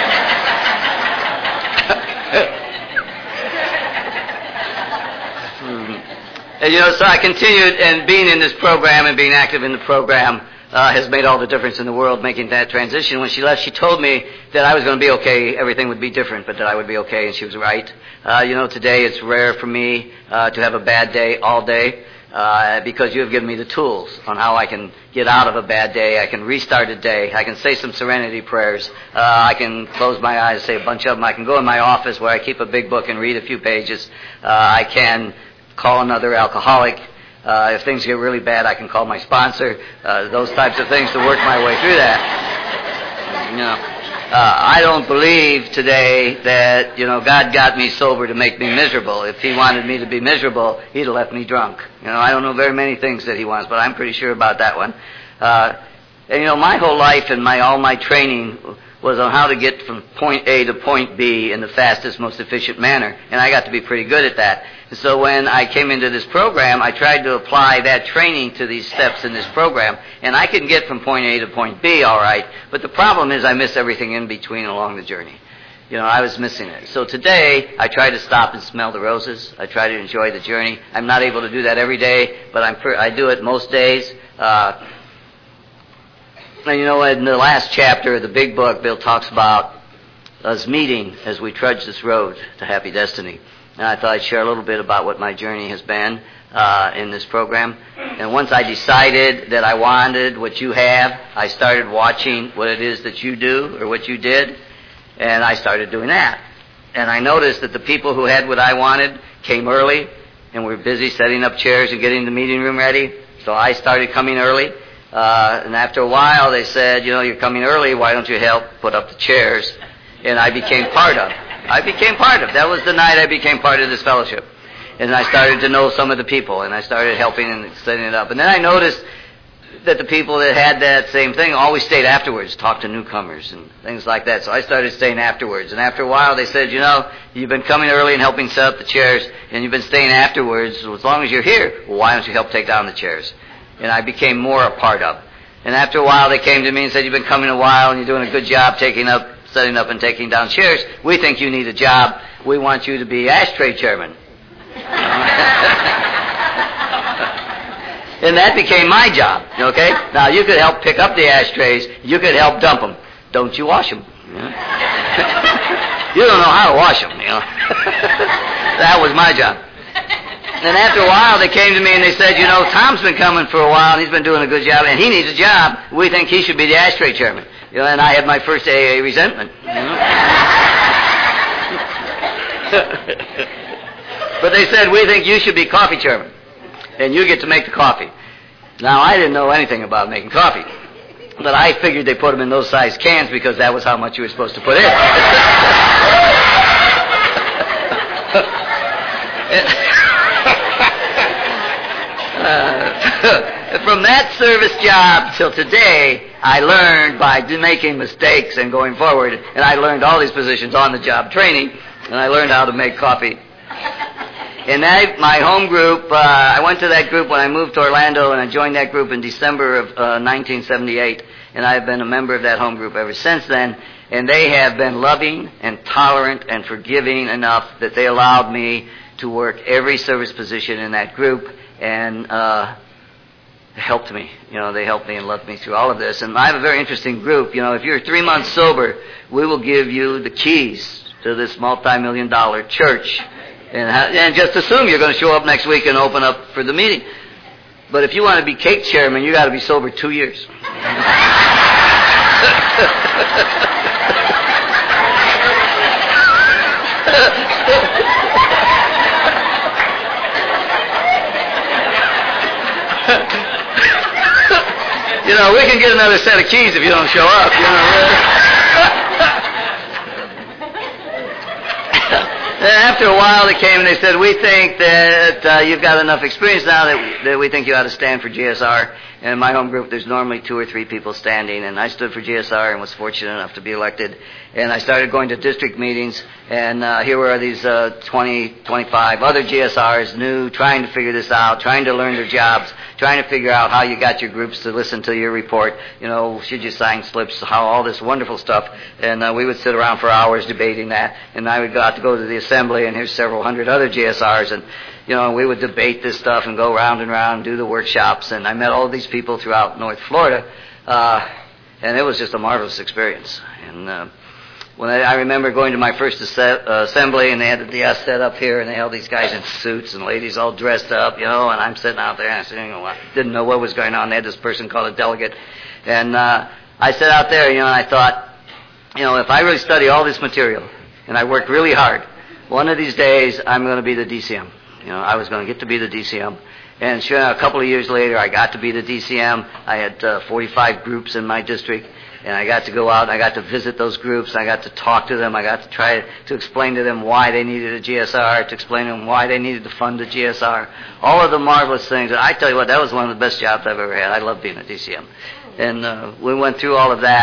And, you know, so I continued, and being in this program and being active in the program uh, has made all the difference in the world, making that transition. When she left, she told me that I was going to be okay, everything would be different, but that I would be okay, and she was right. Uh, you know, today it's rare for me uh, to have a bad day all day uh, because you have given me the tools on how I can get out of a bad day. I can restart a day. I can say some serenity prayers. Uh, I can close my eyes, say a bunch of them. I can go in my office where I keep a big book and read a few pages. Uh, I can call another alcoholic. Uh, if things get really bad, I can call my sponsor. Uh, those types of things to work my way through that. You know, uh, I don't believe today that, you know, God got me sober to make me miserable. If He wanted me to be miserable, He'd have left me drunk. You know, I don't know very many things that He wants, but I'm pretty sure about that one. Uh, and, you know, my whole life and my all my training was on how to get from point A to point B in the fastest, most efficient manner. And I got to be pretty good at that. And so when I came into this program, I tried to apply that training to these steps in this program. And I could get from point A to point B all right, but the problem is I miss everything in between along the journey. You know, I was missing it. So today, I try to stop and smell the roses. I try to enjoy the journey. I'm not able to do that every day, but I'm per- I do it most days. Uh, and you know, in the last chapter of the big book, Bill talks about us meeting as we trudge this road to happy destiny. And I thought I'd share a little bit about what my journey has been uh, in this program. And once I decided that I wanted what you have, I started watching what it is that you do or what you did. And I started doing that. And I noticed that the people who had what I wanted came early and were busy setting up chairs and getting the meeting room ready. So I started coming early. Uh, and after a while, they said, you know, you're coming early. Why don't you help put up the chairs? And I became part of. I became part of. That was the night I became part of this fellowship. And I started to know some of the people. And I started helping and setting it up. And then I noticed that the people that had that same thing always stayed afterwards, talked to newcomers and things like that. So I started staying afterwards. And after a while, they said, you know, you've been coming early and helping set up the chairs, and you've been staying afterwards. So as long as you're here, well, why don't you help take down the chairs? And I became more a part of. And after a while, they came to me and said, you've been coming a while, and you're doing a good job taking up, setting up and taking down chairs. We think you need a job. We want you to be ashtray chairman. And that became my job, okay? Now, you could help pick up the ashtrays. You could help dump them. Don't you wash them. You know? You don't know how to wash them, you know. That was my job. And after a while, they came to me and they said, you know, Tom's been coming for a while, and he's been doing a good job, and he needs a job. We think he should be the ashtray chairman. You know, and I had my first A A resentment, you know. But they said, we think you should be coffee chairman. And you get to make the coffee. Now, I didn't know anything about making coffee. But I figured they put them in those size cans because that was how much you were supposed to put in. uh, from that service job till today, I learned by making mistakes and going forward. And I learned all these positions on the job training. And I learned how to make coffee. In that, my home group, uh, I went to that group when I moved to Orlando, and I joined that group in December of uh, nineteen seventy-eight, and I've been a member of that home group ever since then, and they have been loving and tolerant and forgiving enough that they allowed me to work every service position in that group, and uh, helped me. You know, they helped me and loved me through all of this. And I have a very interesting group. You know, if you're three months sober, we will give you the keys to this multi-million dollar church. And, and just assume you're going to show up next week and open up for the meeting. But if you want to be cake chairman, you got to be sober two years. You know, we can get another set of keys if you don't show up. You know. And after a while, they came and they said, we think that uh, you've got enough experience now that, that we think you ought to stand for G S R. And in my home group, there's normally two or three people standing. And I stood for G S R and was fortunate enough to be elected. And I started going to district meetings. And uh, here were these uh, twenty, twenty-five other G S Rs, new, trying to figure this out, trying to learn their jobs, trying to figure out how you got your groups to listen to your report. You know, should you sign slips, how all this wonderful stuff. And uh, we would sit around for hours debating that. And I would go out to go to the assembly, and here's several hundred other G S Rs. And you know, we would debate this stuff and go round and round and do the workshops. And I met all these people throughout North Florida, uh, and it was just a marvelous experience. And uh, when I, I remember going to my first as- uh, assembly, and they had the desk set up here, and they held these guys in suits and ladies all dressed up, you know, and I'm sitting out there, and I said, you know, I didn't know what was going on. They had this person called a delegate. And uh, I sat out there, you know, and I thought, you know, if I really study all this material, and I work really hard, one of these days I'm going to be the D C M. You know, I was going to get to be the D C M. And sure enough, a couple of years later, I got to be the D C M. I had uh, forty-five groups in my district, and I got to go out and I got to visit those groups. I got to talk to them. I got to try to explain to them why they needed a G S R, to explain to them why they needed to fund a G S R. All of the marvelous things. I tell you what, that was one of the best jobs I've ever had. I love being a D C M. And uh, we went through all of that.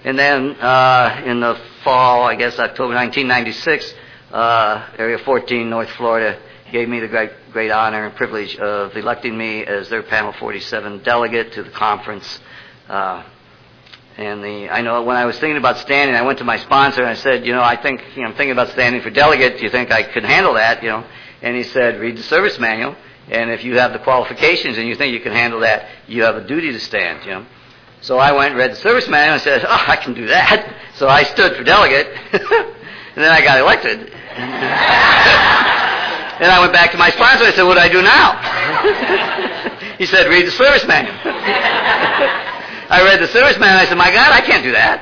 And then uh, in the fall, I guess October nineteen ninety-six, uh, Area fourteen, North Florida, gave me the great, great honor and privilege of electing me as their Panel forty-seven delegate to the conference. Uh, and the I know when I was thinking about standing, I went to my sponsor and I said, you know, I think you know, I'm thinking about standing for delegate. Do you think I could handle that? You know, and he said, read the service manual, and if you have the qualifications and you think you can handle that, you have a duty to stand. You know. So I went and read the service manual and said, oh, I can do that. So I stood for delegate, and then I got elected. And I went back to my sponsor and I said, what do I do now? He said, read the service manual. I read the service manual and I said, my God, I can't do that.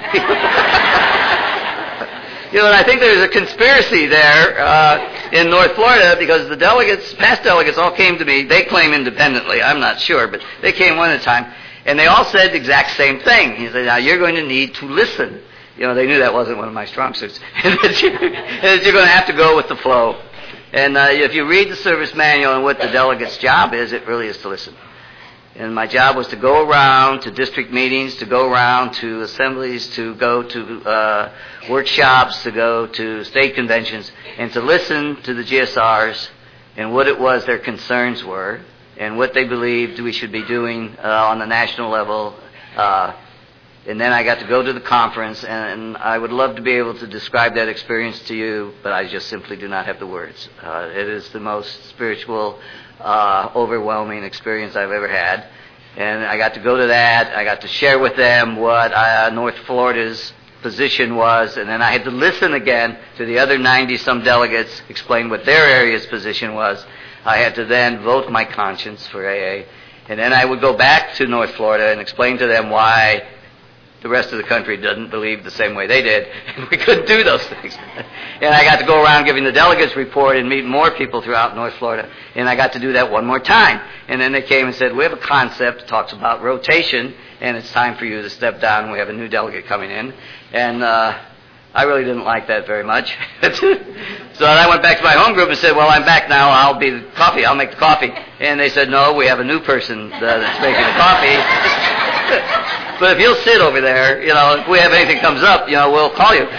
You know, and I think there's a conspiracy there uh, in North Florida because the delegates, past delegates all came to me. They claim independently. I'm not sure, but they came one at a time. And they all said the exact same thing. He said, now you're going to need to listen. You know, they knew that wasn't one of my strong suits. And that you're, that you're going to have to go with the flow. And uh, if you read the service manual and what the delegate's job is, it really is to listen. And my job was to go around to district meetings, to go around to assemblies, to go to uh, workshops, to go to state conventions, and to listen to the G S Rs and what it was their concerns were and what they believed we should be doing uh, on the national level. Uh, and then I got to go to the conference, and, and I would love to be able to describe that experience to you, but I just simply do not have the words. Uh, it is the most spiritual, uh, overwhelming experience I've ever had. And I got to go to that. I got to share with them what uh, North Florida's position was, and then I had to listen again to the other ninety-some delegates explain what their area's position was. I had to then vote my conscience for A A, and then I would go back to North Florida and explain to them why the rest of the country doesn't believe the same way they did. We couldn't do those things. And I got to go around giving the delegates report and meet more people throughout North Florida. And I got to do that one more time. And then they came and said, we have a concept that talks about rotation, and it's time for you to step down. We have a new delegate coming in. And uh, I really didn't like that very much. So I went back to my home group and said, well, I'm back now. I'll be the coffee. I'll make the coffee. And they said, no, we have a new person uh, that's making the coffee. But if you'll sit over there, you know, if we have anything comes up, you know, we'll call you.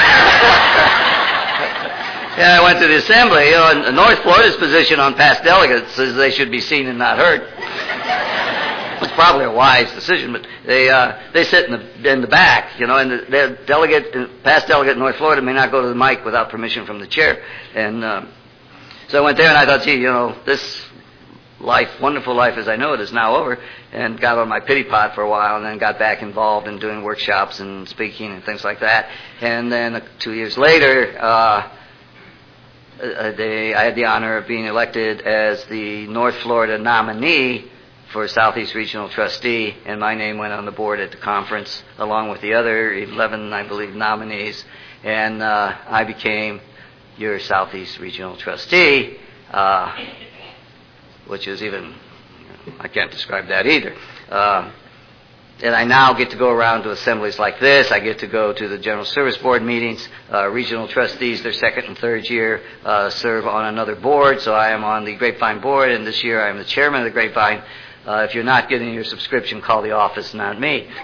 And I went to the assembly. You know, and North Florida's position on past delegates is they should be seen and not heard. It's probably a wise decision, but they uh, they sit in the in the back, you know, and the, the delegate, past delegate in North Florida may not go to the mic without permission from the chair. And uh, so I went there and I thought, gee, you know, this life, wonderful life as I know it, is now over, and got on my pity pot for a while, and then got back involved in doing workshops and speaking and things like that. And then uh, two years later, uh, they, I had the honor of being elected as the North Florida nominee for Southeast Regional Trustee, and my name went on the board at the conference along with the other eleven, I believe, nominees, and uh, I became your Southeast Regional Trustee. Uh, which is even, I can't describe that either. Uh, and I now get to go around to assemblies like this. I get to go to the General Service Board meetings. Uh, regional trustees, their second and third year, uh, serve on another board. So I am on the Grapevine board, and this year I am the chairman of the Grapevine. Uh, if you're not getting your subscription, call the office, not me. You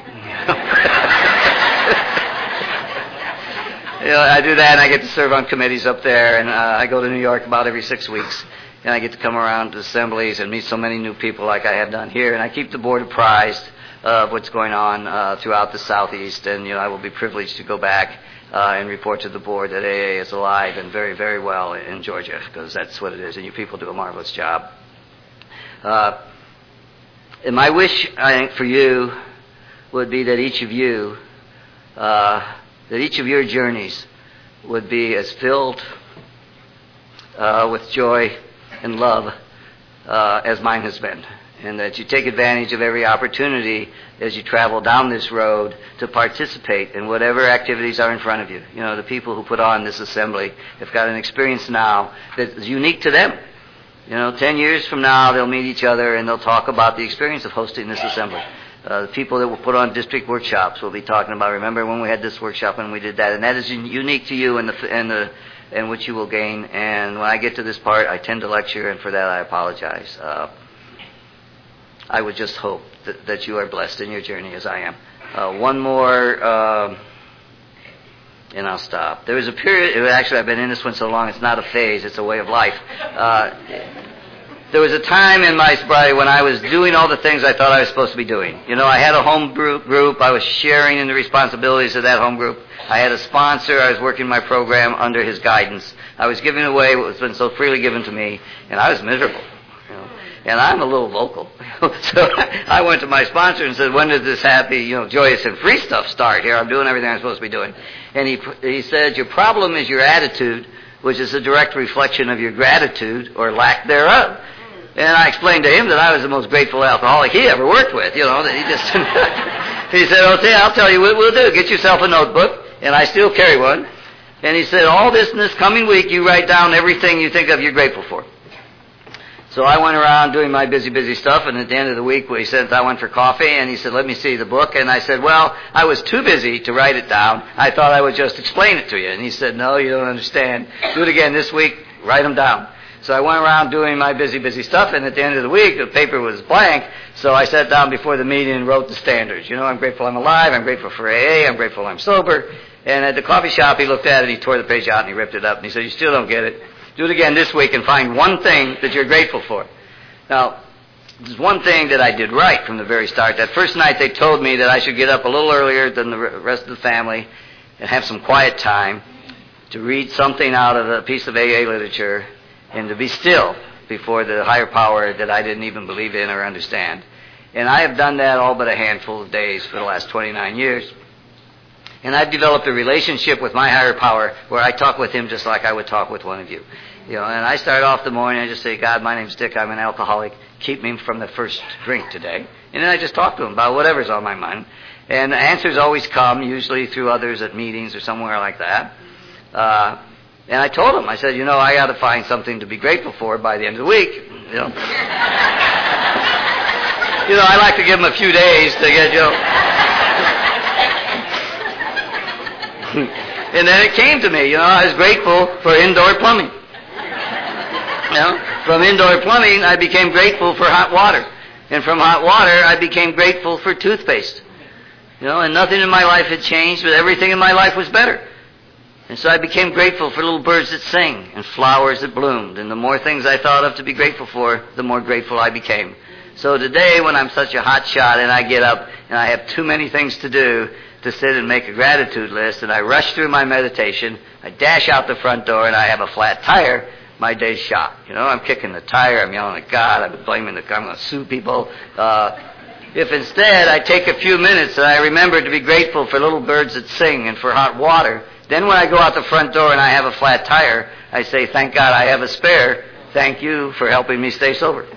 know, I do that, and I get to serve on committees up there, and uh, I go to New York about every six weeks. And I get to come around to assemblies and meet so many new people like I have done here. And I keep the board apprised of what's going on uh, throughout the Southeast. And, you know, I will be privileged to go back uh, and report to the board that A A is alive and very, very well in Georgia, because that's what it is. And you people do a marvelous job. Uh, and my wish, I think, for you would be that each of you, uh, that each of your journeys would be as filled uh, with joy and love uh, as mine has been, and that you take advantage of every opportunity as you travel down this road to participate in whatever activities are in front of you. You know, the people who put on this assembly have got an experience now that is unique to them. You know, ten years from now they'll meet each other and they'll talk about the experience of hosting this assembly. Uh, the people that will put on district workshops will be talking about, remember when we had this workshop and we did that, and that is unique to you and the and the and which you will gain. And when I get to this part, I tend to lecture, and for that I apologize. Uh, I would just hope that, that you are blessed in your journey as I am. Uh, one more, uh, and I'll stop. There was a period, actually I've been in this one so long, it's not a phase, it's a way of life. Uh, there was a time in my sobriety when I was doing all the things I thought I was supposed to be doing. You know, I had a home group, group, I was sharing in the responsibilities of that home group. I had a sponsor, I was working my program under his guidance. I was giving away what has been so freely given to me, and I was miserable. You know, and I'm a little vocal. So I went to my sponsor and said, when does this happy, you know, joyous and free stuff start here? I'm doing everything I'm supposed to be doing. And he he said, your problem is your attitude, which is a direct reflection of your gratitude or lack thereof. And I explained to him that I was the most grateful alcoholic he ever worked with, you know, that he just, he said, okay, I'll tell you what we'll do. Get yourself a notebook, and I still carry one. And he said, all this in this coming week, you write down everything you think of you're grateful for. So I went around doing my busy, busy stuff, and at the end of the week, he said, I went for coffee, and he said, let me see the book. And I said, well, I was too busy to write it down. I thought I would just explain it to you. And he said, no, you don't understand. Do it again this week. Write them down. So I went around doing my busy, busy stuff, and at the end of the week, the paper was blank, so I sat down before the meeting and wrote the standards. You know, I'm grateful I'm alive, I'm grateful for A A, I'm grateful I'm sober. And at the coffee shop, he looked at it, he tore the page out, and he ripped it up, and he said, you still don't get it. Do it again this week and find one thing that you're grateful for. Now, there's one thing that I did right from the very start. That first night, they told me that I should get up a little earlier than the rest of the family and have some quiet time to read something out of a piece of A A literature and to be still before the higher power that I didn't even believe in or understand. And I have done that all but a handful of days for the last twenty-nine years. And I've developed a relationship with my higher power where I talk with him just like I would talk with one of you. You know, and I start off the morning, I just say, God, my name's Dick, I'm an alcoholic, keep me from the first drink today. And then I just talk to him about whatever's on my mind. And the answers always come, usually through others at meetings or somewhere like that. Uh, and I told him, I said, you know, I got to find something to be grateful for by the end of the week. You know, you know I like to give him a few days to get, you know. And then it came to me, you know, I was grateful for indoor plumbing. You know, from indoor plumbing, I became grateful for hot water. And from hot water, I became grateful for toothpaste. You know, and nothing in my life had changed, but everything in my life was better. And so I became grateful for little birds that sing and flowers that bloomed. And the more things I thought of to be grateful for, the more grateful I became. So today, when I'm such a hot shot and I get up and I have too many things to do to sit and make a gratitude list, and I rush through my meditation, I dash out the front door and I have a flat tire, my day's shot. You know, I'm kicking the tire, I'm yelling at God, I'm blaming the car, I'm going to sue people. Uh, if instead I take a few minutes and I remember to be grateful for little birds that sing and for hot water, then when I go out the front door and I have a flat tire, I say, thank God I have a spare. Thank you for helping me stay sober.